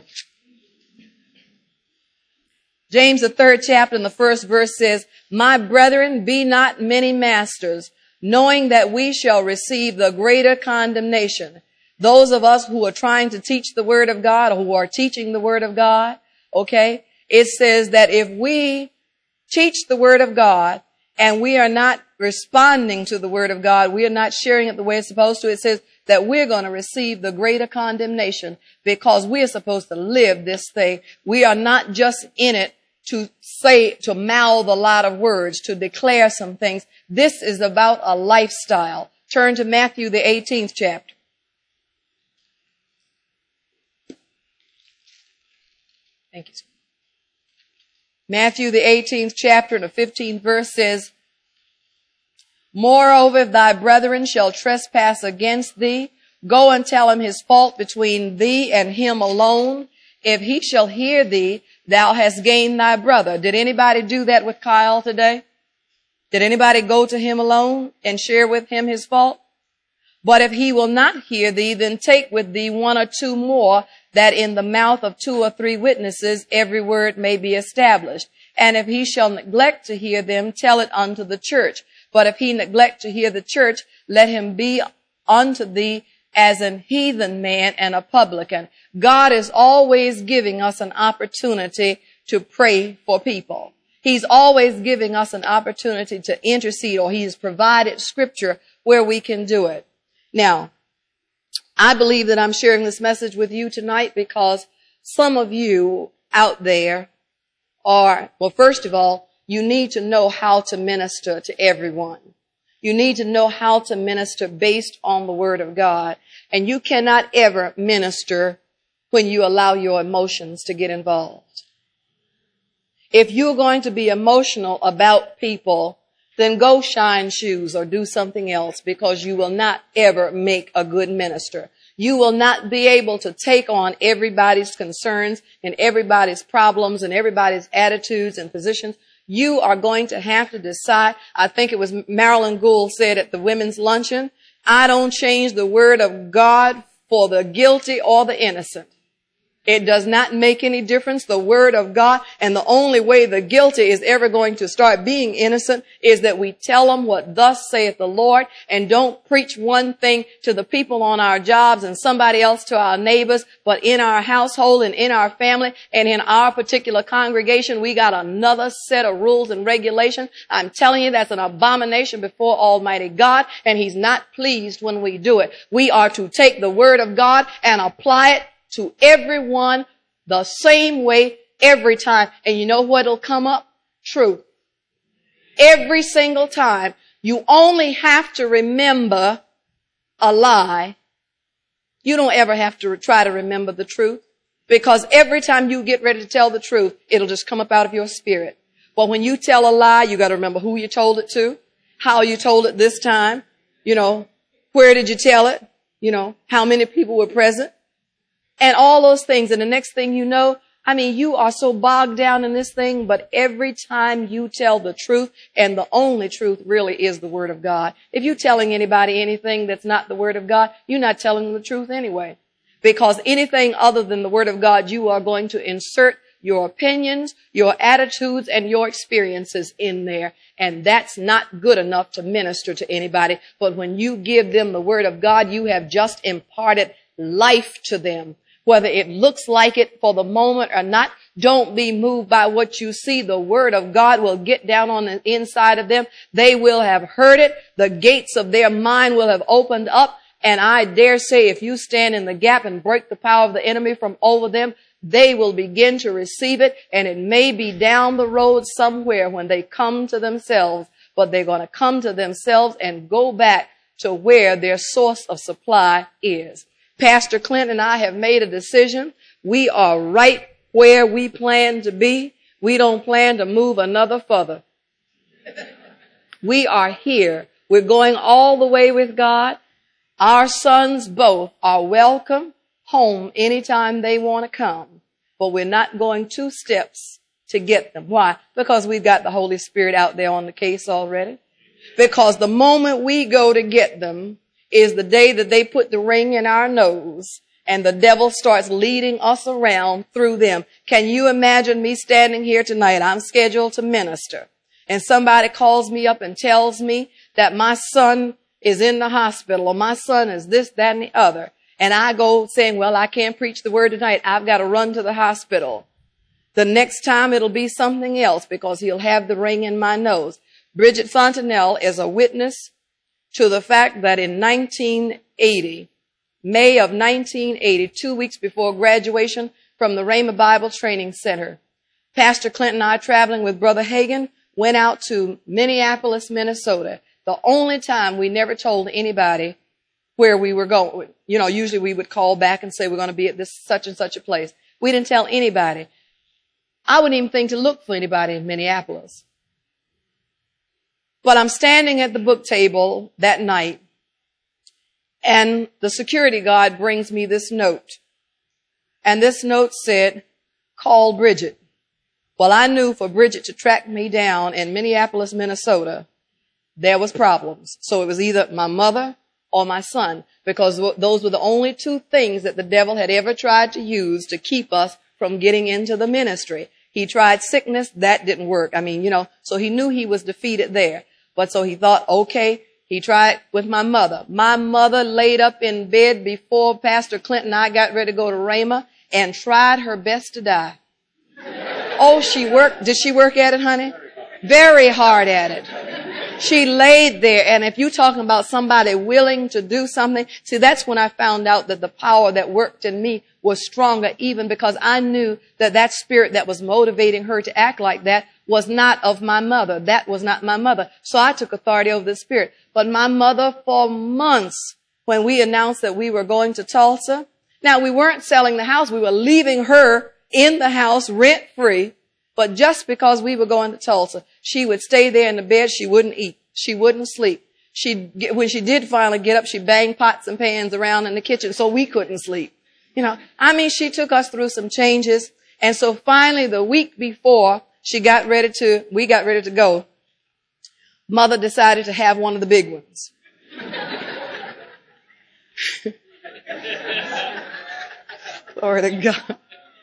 James, the third chapter, and the first verse says, my brethren, be not many masters, knowing that we shall receive the greater condemnation. Those of us who are trying to teach the Word of God, or who are teaching the Word of God, okay, it says that if we teach the Word of God, and we are not responding to the Word of God, we are not sharing it the way it's supposed to, it says that we're going to receive the greater condemnation, because we are supposed to live this thing. We are not just in it to say, to mouth a lot of words, to declare some things. This is about a lifestyle. Turn to Matthew, the eighteenth chapter. Thank you, sir. Matthew, the eighteenth chapter, and the fifteenth verse says, moreover, if thy brethren shall trespass against thee, go and tell him his fault between thee and him alone. If he shall hear thee, thou hast gained thy brother. Did anybody do that with Kyle today? Did anybody go to him alone and share with him his fault? But if he will not hear thee, then take with thee one or two more, that in the mouth of two or three witnesses every word may be established. And if he shall neglect to hear them, tell it unto the church. But if he neglect to hear the church, let him be unto thee as an heathen man and a publican. God is always giving us an opportunity to pray for people. He's always giving us an opportunity to intercede, or he's provided scripture where we can do it. Now, I believe that I'm sharing this message with you tonight because some of you out there are, well, first of all, you need to know how to minister to everyone. You need to know how to minister based on the Word of God. And you cannot ever minister when you allow your emotions to get involved. If you're going to be emotional about people, then go shine shoes or do something else, because you will not ever make a good minister. You will not be able to take on everybody's concerns and everybody's problems and everybody's attitudes and positions. You are going to have to decide. I think it was Marilyn Gould said at the women's luncheon, I don't change the word of God for the guilty or the innocent. It does not make any difference, the word of God. And the only way the guilty is ever going to start being innocent is that we tell them what thus saith the Lord, and don't preach one thing to the people on our jobs and somebody else to our neighbors, but in our household and in our family and in our particular congregation, we got another set of rules and regulations. I'm telling you, that's an abomination before Almighty God, and He's not pleased when we do it. We are to take the word of God and apply it to everyone the same way every time. And you know what'll come up? Truth. Every single time. You only have to remember a lie. You don't ever have to try to remember the truth, because every time you get ready to tell the truth, it'll just come up out of your spirit. But when you tell a lie, you got to remember who you told it to, how you told it this time, you know, where did you tell it, you know, how many people were present. And all those things. And the next thing you know, I mean, you are so bogged down in this thing, but every time you tell the truth, and the only truth really is the word of God. If you're telling anybody anything that's not the word of God, you're not telling them the truth anyway. Because anything other than the word of God, you are going to insert your opinions, your attitudes, and your experiences in there. And that's not good enough to minister to anybody. But when you give them the word of God, you have just imparted life to them. Whether it looks like it for the moment or not, don't be moved by what you see. The word of God will get down on the inside of them. They will have heard it. The gates of their mind will have opened up. And I dare say, if you stand in the gap and break the power of the enemy from over them, they will begin to receive it. And it may be down the road somewhere when they come to themselves, but they're going to come to themselves and go back to where their source of supply is. Pastor Clint and I have made a decision. We are right where we plan to be. We don't plan to move another further. We are here. We're going all the way with God. Our sons both are welcome home anytime they want to come. But we're not going two steps to get them. Why? Because we've got the Holy Spirit out there on the case already. Because the moment we go to get them is the day that they put the ring in our nose and the devil starts leading us around through them. Can you imagine me standing here tonight? I'm scheduled to minister, and somebody calls me up and tells me that my son is in the hospital, or my son is this, that, and the other. And I go saying, well, I can't preach the word tonight. I've got to run to the hospital. The next time it'll be something else, because he'll have the ring in my nose. Bridget Fontenelle is a witness to the fact that in nineteen eighty, May of nineteen eighty, two weeks before graduation from the Rhema Bible Training Center, Pastor Clint and I, traveling with Brother Hagin, went out to Minneapolis, Minnesota. The only time we never told anybody where we were going. You know, usually we would call back and say we're going to be at this such and such a place. We didn't tell anybody. I wouldn't even think to look for anybody in Minneapolis. But I'm standing at the book table that night, and the security guard brings me this note. And this note said, call Bridget. Well, I knew for Bridget to track me down in Minneapolis, Minnesota, there was problems. So it was either my mother or my son, because those were the only two things that the devil had ever tried to use to keep us from getting into the ministry. He tried sickness. That didn't work. I mean, you know, so he knew he was defeated there. But so he thought, okay, he tried with my mother. My mother laid up in bed before Pastor Clint and I got ready to go to Rhema and tried her best to die. Oh, she worked. Did she work at it, honey? Very hard at it. She laid there, and if you're talking about somebody willing to do something, see, that's when I found out that the power that worked in me was stronger, even because I knew that that spirit that was motivating her to act like that was not of my mother. That was not my mother. So I took authority over the spirit. But my mother, for months, when we announced that we were going to Tulsa, now we weren't selling the house. We were leaving her in the house rent free. But just because we were going to Tulsa, she would stay there in the bed. She wouldn't eat. She wouldn't sleep. She, when she did finally get up, she banged pots and pans around in the kitchen so we couldn't sleep. You know, I mean, she took us through some changes. And so finally, the week before she got ready to, we got ready to go, Mother decided to have one of the big ones. Glory to God.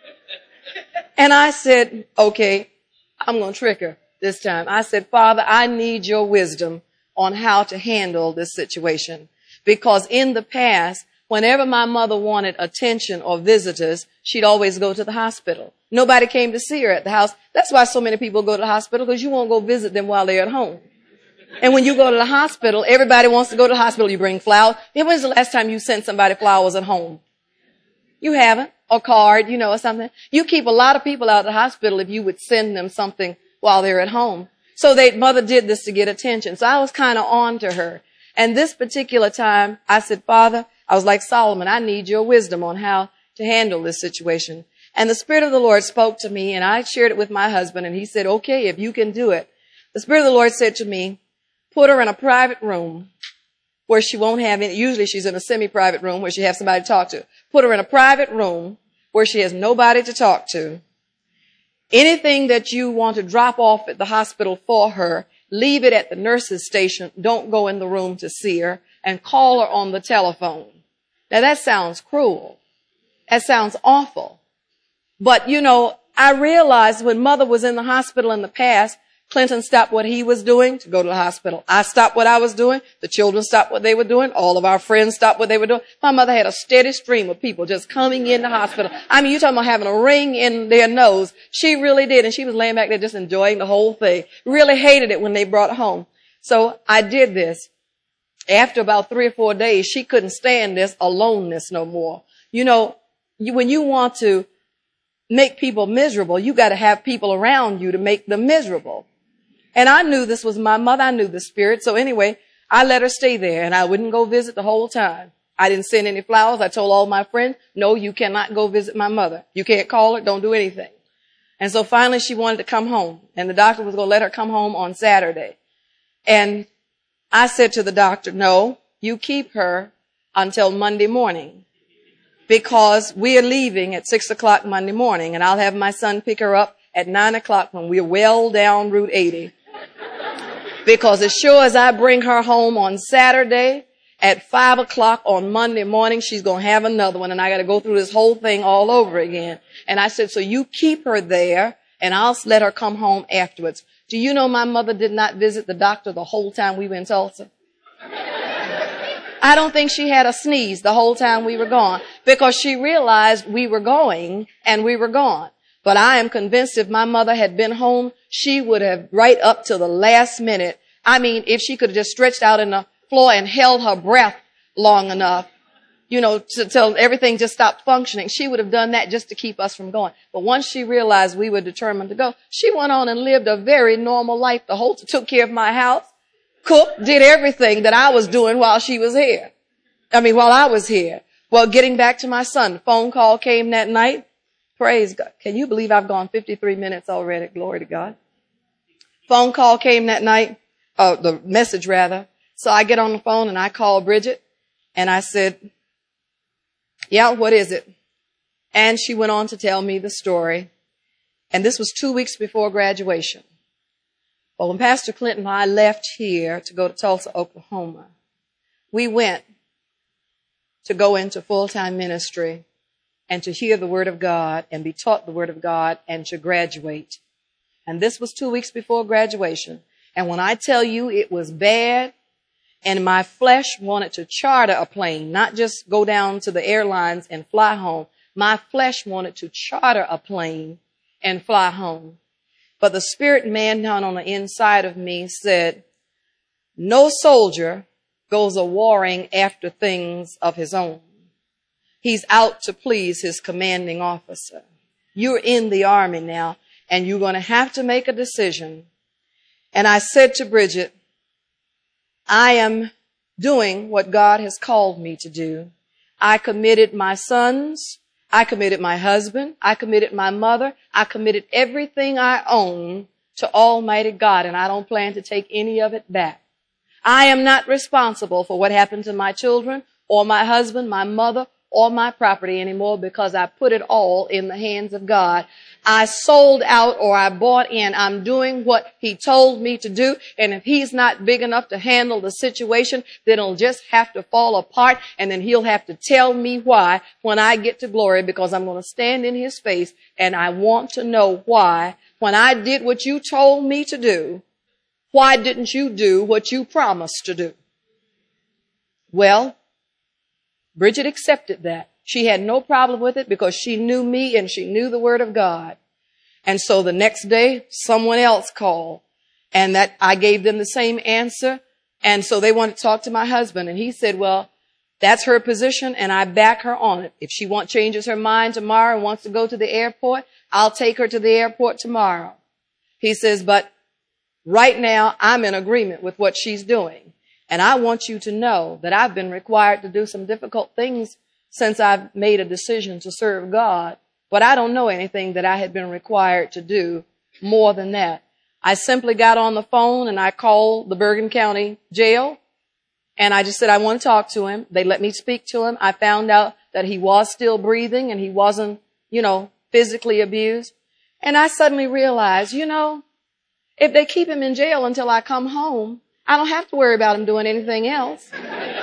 And I said, okay, I'm going to trick her this time. I said, Father, I need your wisdom on how to handle this situation. Because in the past, whenever my mother wanted attention or visitors, she'd always go to the hospital. Nobody came to see her at the house. That's why so many people go to the hospital, because you won't go visit them while they're at home. And when you go to the hospital, everybody wants to go to the hospital. You bring flowers. When was the last time you sent somebody flowers at home? You haven't. Or card, you know, or something. You keep a lot of people out of the hospital if you would send them something while they're at home. So they, Mother did this to get attention. So I was kind of on to her. And this particular time, I said, Father, I was like Solomon, I need your wisdom on how to handle this situation. And the Spirit of the Lord spoke to me, and I shared it with my husband, and he said, okay, if you can do it. The Spirit of the Lord said to me, put her in a private room where she won't have any, usually she's in a semi-private room where she has somebody to talk to. Put her in a private room where she has nobody to talk to. Anything that you want to drop off at the hospital for her, leave it at the nurse's station. Don't go in the room to see her, and call her on the telephone. Now that sounds cruel. That sounds awful. But you know, I realized when Mother was in the hospital in the past, Clinton stopped what he was doing to go to the hospital. I stopped what I was doing. The children stopped what they were doing. All of our friends stopped what they were doing. My mother had a steady stream of people just coming in the hospital. I mean, you're talking about having a ring in their nose. She really did. And she was laying back there just enjoying the whole thing. Really hated it when they brought her home. So I did this. After about three or four days, she couldn't stand this aloneness no more. You know, you, when you want to make people miserable, you got to have people around you to make them miserable. And I knew this was my mother. I knew the Spirit. So anyway, I let her stay there, and I wouldn't go visit the whole time. I didn't send any flowers. I told all my friends, no, you cannot go visit my mother. You can't call her. Don't do anything. And so finally she wanted to come home, and the doctor was going to let her come home on Saturday. And I said to the doctor, no, you keep her until Monday morning, because we are leaving at six o'clock Monday morning, and I'll have my son pick her up at nine o'clock when we're well down Route eighty. Because as sure as I bring her home on Saturday at five o'clock on Monday morning, she's going to have another one, and I got to go through this whole thing all over again. And I said, so you keep her there, and I'll let her come home afterwards. Do you know my mother did not visit the doctor the whole time we were in Tulsa? I don't think she had a sneeze the whole time we were gone, because she realized we were going and we were gone. But I am convinced if my mother had been home, she would have right up to the last minute. I mean, if she could have just stretched out in the floor and held her breath long enough, you know, to, till everything just stopped functioning, she would have done that just to keep us from going. But once she realized we were determined to go, she went on and lived a very normal life. The whole, took care of my house, cooked, did everything that I was doing while she was here. I mean, while I was here. Well, getting back to my son, the phone call came that night. Praise God. Can you believe I've gone fifty-three minutes already? Glory to God. Phone call came that night, uh, the message rather. So I get on the phone and I call Bridget, and I said, yeah, what is it? And she went on to tell me the story. And this was two weeks before graduation. Well, when Pastor Clinton and I left here to go to Tulsa, Oklahoma, we went to go into full-time ministry and to hear the Word of God and be taught the Word of God and to graduate. And this was two weeks before graduation. And when I tell you it was bad, and my flesh wanted to charter a plane, not just go down to the airlines and fly home. My flesh wanted to charter a plane and fly home. But the spirit man down on the inside of me said, no soldier goes a warring after things of his own. He's out to please his commanding officer. You're in the army now, and you're going to have to make a decision. And I said to Bridget, I am doing what God has called me to do. I committed my sons. I committed my husband. I committed my mother. I committed everything I own to Almighty God, and I don't plan to take any of it back. I am not responsible for what happened to my children or my husband, my mother, or my property anymore because I put it all in the hands of God. I sold out or I bought in. I'm doing what He told me to do. And if He's not big enough to handle the situation, then it'll just have to fall apart. And then He'll have to tell me why when I get to glory, because I'm going to stand in His face and I want to know why. When I did what you told me to do, why didn't you do what you promised to do? Well, Bridget accepted that. She had no problem with it because she knew me and she knew the Word of God. And so the next day, someone else called and that I gave them the same answer. And so they wanted to talk to my husband. And he said, well, that's her position and I back her on it. If she want, changes her mind tomorrow and wants to go to the airport, I'll take her to the airport tomorrow. He says, but right now I'm in agreement with what she's doing. And I want you to know that I've been required to do some difficult things since I've made a decision to serve God. But I don't know anything that I had been required to do more than that. I simply got on the phone and I called the Bergen County Jail. And I just said, I want to talk to him. They let me speak to him. I found out that he was still breathing and he wasn't, you know, physically abused. And I suddenly realized, you know, if they keep him in jail until I come home, I don't have to worry about him doing anything else.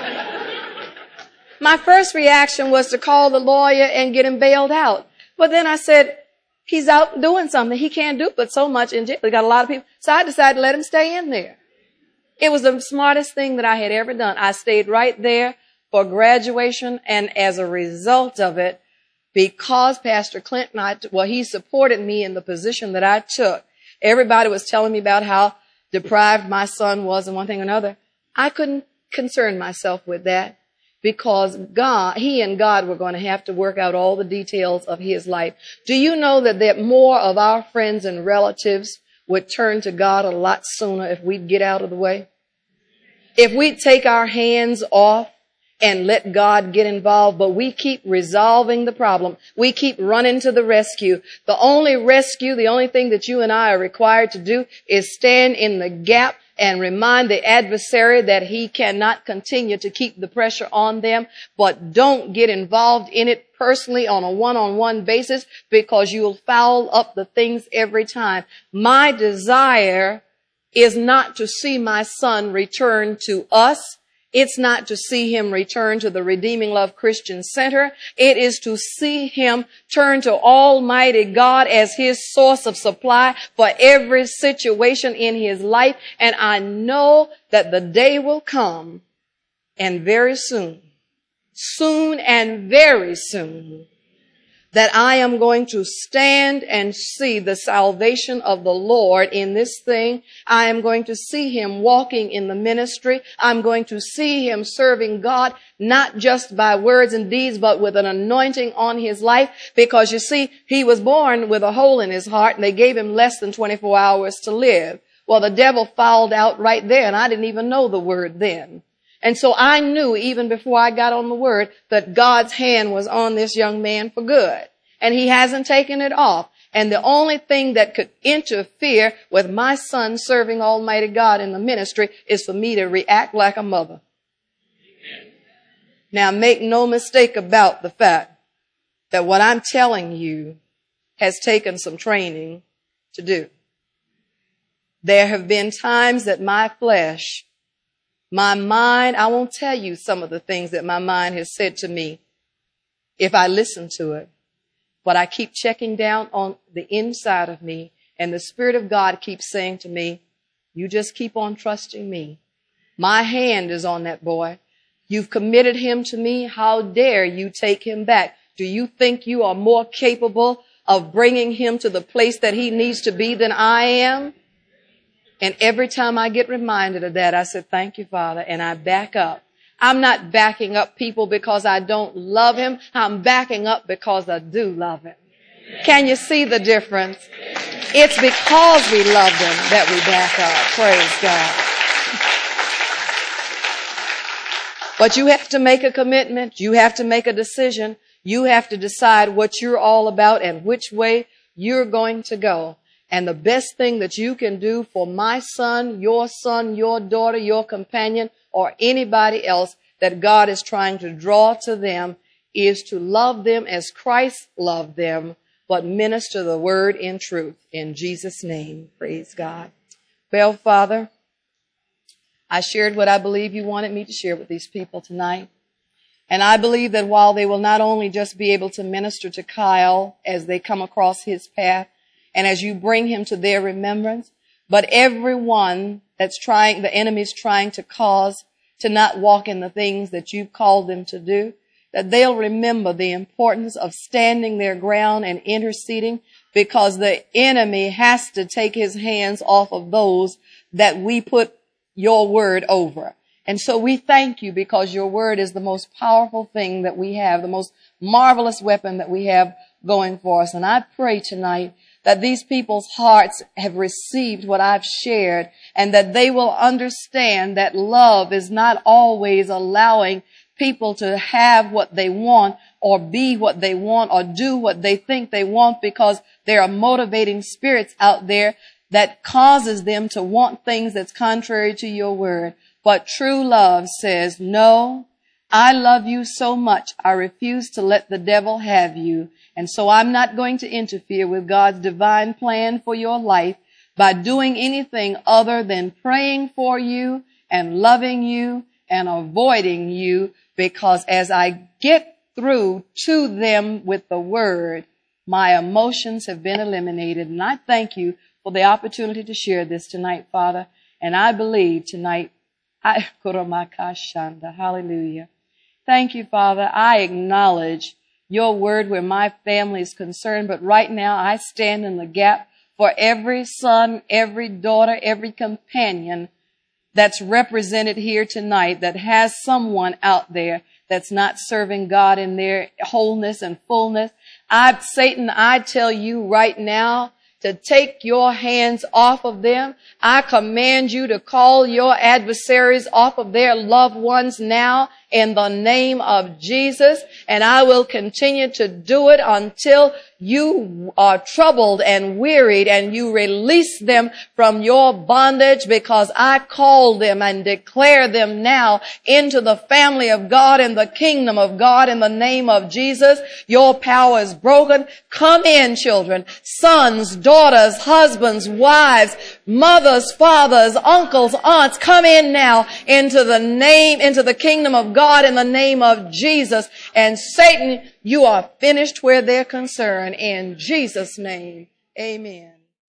My first reaction was to call the lawyer and get him bailed out. But then I said, he's out doing something. He can't do but so much in jail. He got a lot of people. So I decided to let him stay in there. It was the smartest thing that I had ever done. I stayed right there for graduation. And as a result of it, because Pastor Clinton, I, well, he supported me in the position that I took. Everybody was telling me about how deprived my son was and one thing or another. I couldn't concern myself with that because God, he and God were going to have to work out all the details of his life. Do you know that, that more of our friends and relatives would turn to God a lot sooner if we'd get out of the way? If we'd take our hands off and let God get involved, but we keep resolving the problem. We keep running to the rescue. The only rescue, the only thing that you and I are required to do is stand in the gap and remind the adversary that he cannot continue to keep the pressure on them, but don't get involved in it personally on a one-on-one basis because you'll foul up the things every time. My desire is not to see my son return to us. It's not to see him return to the Redeeming Love Christian Center. It is to see him turn to Almighty God as his source of supply for every situation in his life. And I know that the day will come, and very soon, soon and very soon, that I am going to stand and see the salvation of the Lord in this thing. I am going to see him walking in the ministry. I'm going to see him serving God, not just by words and deeds, but with an anointing on his life. Because you see, he was born with a hole in his heart and they gave him less than twenty-four hours to live. Well, the devil fouled out right there and I didn't even know the word then. And so I knew even before I got on the word that God's hand was on this young man for good. And he hasn't taken it off. And the only thing that could interfere with my son serving Almighty God in the ministry is for me to react like a mother. Amen. Now make no mistake about the fact that what I'm telling you has taken some training to do. There have been times that my flesh, my mind, I won't tell you some of the things that my mind has said to me if I listen to it. But I keep checking down on the inside of me, and the Spirit of God keeps saying to me, you just keep on trusting me. My hand is on that boy. You've committed him to me. How dare you take him back? Do you think you are more capable of bringing him to the place that he needs to be than I am? And every time I get reminded of that, I said, thank you, Father, and I back up. I'm not backing up people because I don't love him. I'm backing up because I do love him. Can you see the difference? It's because we love him that we back up. Praise God. But you have to make a commitment. You have to make a decision. You have to decide what you're all about and which way you're going to go. And the best thing that you can do for my son, your son, your daughter, your companion, or anybody else that God is trying to draw to them is to love them as Christ loved them, but minister the word in truth. In Jesus' name, praise God. Well, Father, I shared what I believe you wanted me to share with these people tonight. And I believe that while they will not only just be able to minister to Kyle as they come across his path and as you bring him to their remembrance, but everyone that's trying, the enemy's trying to cause to not walk in the things that you've called them to do, that they'll remember the importance of standing their ground and interceding, because the enemy has to take his hands off of those that we put your word over. And so we thank you, because your word is the most powerful thing that we have, the most marvelous weapon that we have going for us. And I pray tonight that these people's hearts have received what I've shared, and that they will understand that love is not always allowing people to have what they want or be what they want or do what they think they want, because there are motivating spirits out there that causes them to want things that's contrary to your word. But true love says, no, I love you so much, I refuse to let the devil have you. And so I'm not going to interfere with God's divine plan for your life by doing anything other than praying for you and loving you and avoiding you, because as I get through to them with the word, my emotions have been eliminated. And I thank you for the opportunity to share this tonight, Father. And I believe tonight, I, hallelujah. Thank you, Father. I acknowledge your word where my family is concerned, but right now I stand in the gap for every son, every daughter, every companion that's represented here tonight that has someone out there that's not serving God in their wholeness and fullness. I, Satan, I tell you right now to take your hands off of them. I command you to call your adversaries off of their loved ones now in the name of Jesus. And I will continue to do it until you are troubled and wearied and you release them from your bondage, because I call them and declare them now into the family of God and the kingdom of God in the name of Jesus. Your power is broken. Come in, children, sons, daughters, husbands, wives, mothers, fathers, uncles, aunts. Come in now into the name, into the kingdom of God in the name of Jesus. And Satan, you are finished where they're concerned. In Jesus' name, amen.